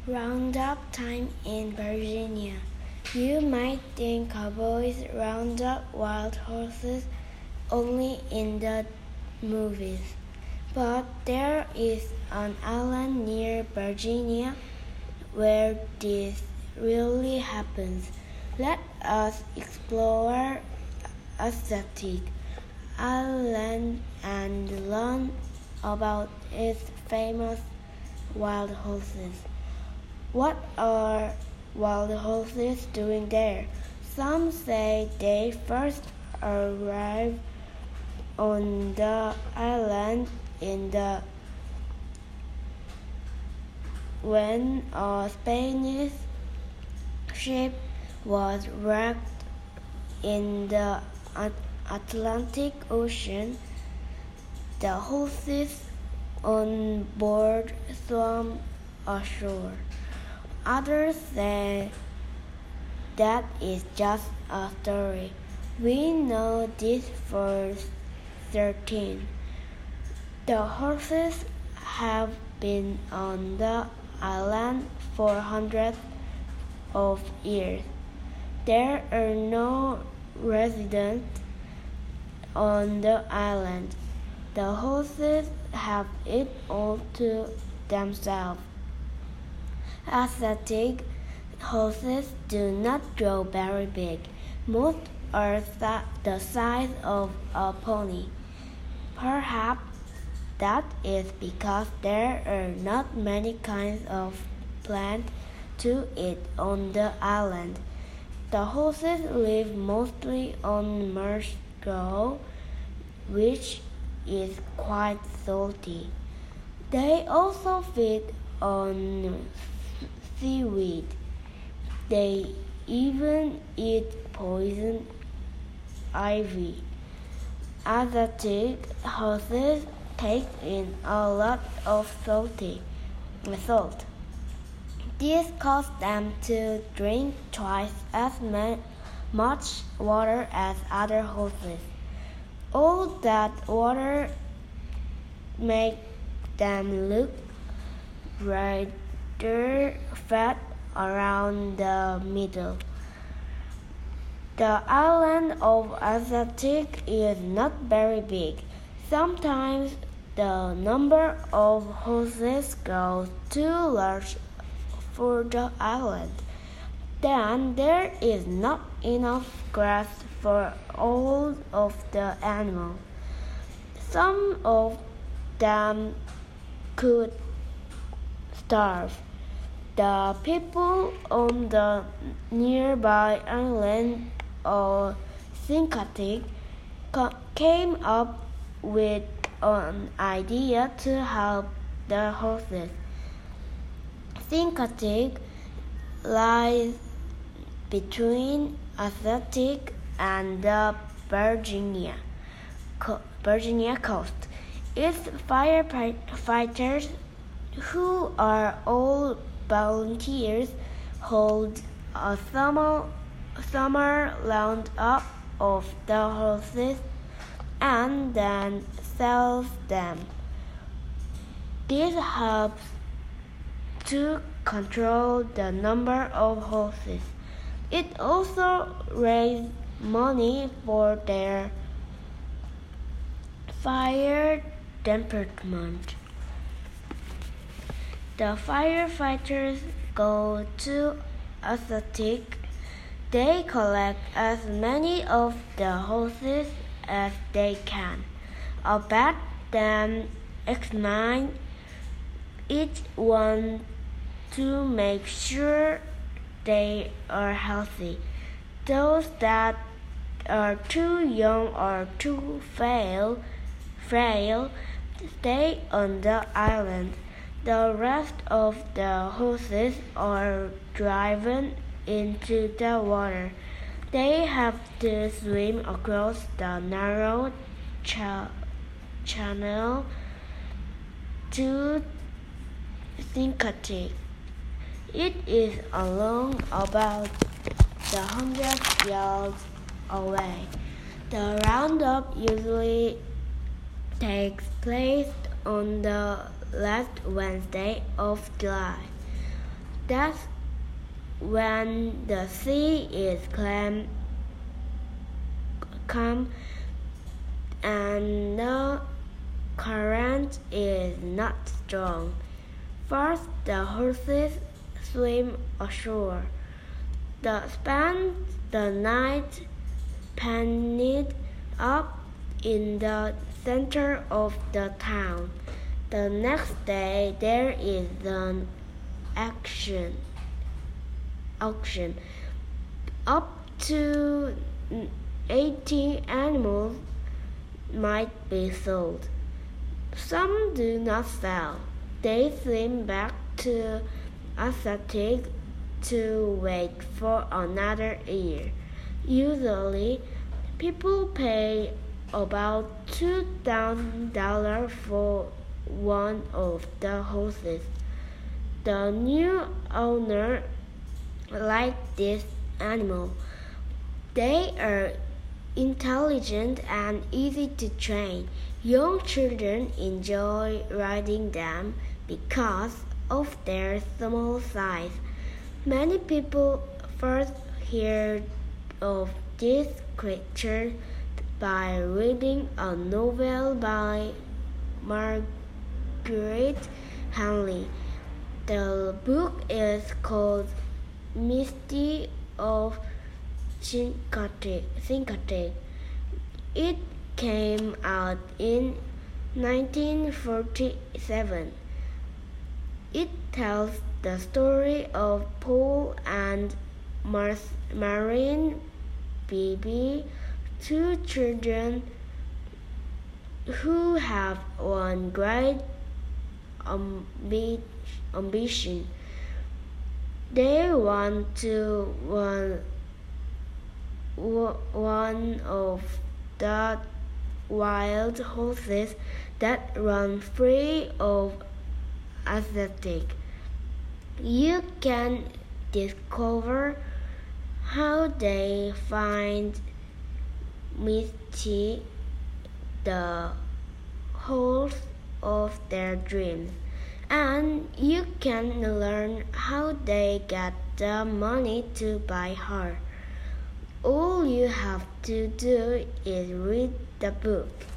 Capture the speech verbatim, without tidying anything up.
Roundup time in Virginia. You might think cowboys round up wild horses only in the movies, but there is an island near Virginia where this really happens. Let us explore Azatec Island and learn about its famous wild horses. What are wild horses doing there? Some say they first arrived on the island in the when a Spanish ship was wrecked in the Atlantic Ocean. The horses on board swam ashore. Others say that is just a story. We know this for certain. The horses have been on the island for hundreds of years. There are no residents on the island. The horses have it all to themselves. Azatec horses do not grow very big. Most are the size of a pony. Perhaps that is because there are not many kinds of plants to eat on the island. The horses live mostly on marsh grass, which is quite salty. They also feed on seaweed. They even eat poison ivy. Azatec horses take in a lot of salty salt. This causes them to drink twice as much water as other horses. All that water makes them look rather fat around the middle. The island of Azatec is not very big. Sometimes the number of horses grows too large for the island. Then there is not enough grass for all of the animals. Some of them could starve. The people on the nearby island of Zincatic came up with an idea to help the horses. Zincatic lies between Azatec and the Virginia, Virginia coast. Its firefighters, who are all volunteers, hold a summer, summer roundup of the horses and then sells them. This helps to control the number of horses. It also raises money for their fire department. The firefighters go to Azatec. They collect as many of the horses as they can. About them examine each one to make sure they are healthy. Those that are too young or too frail, frail stay on the island. The rest of the horses are driven into the water. They have to swim across the narrow cha- channel to Zincatic. It is along about the hundred yards away. The roundup usually takes place on the last Wednesday of July. That's when the sea is calm, calm and the current is not strong. First, the horses swim ashore. They spend the night penned up in the center of the town. The next day, there is an action. auction. Up to eighty animals might be sold. Some do not sell. They swim back to Atlantic to wait for another year. Usually, people pay about two thousand dollars for one of the horses. The new owner liked this animal. They are intelligent and easy to train. Young children enjoy riding them because of their small size. Many people first heard of this creature by reading a novel by Margaret Henley. The book is called Mystery of Chincoteague. It came out in nineteen forty-seven. It tells the story of Paul and Marine Beebe, two children who have one great ambi- ambition. They want to one, one of the wild horses that run free of Atlantic. You can discover how they find Misty, the horse of their dreams, and you can learn how they get the money to buy her. All you have to do is read the book.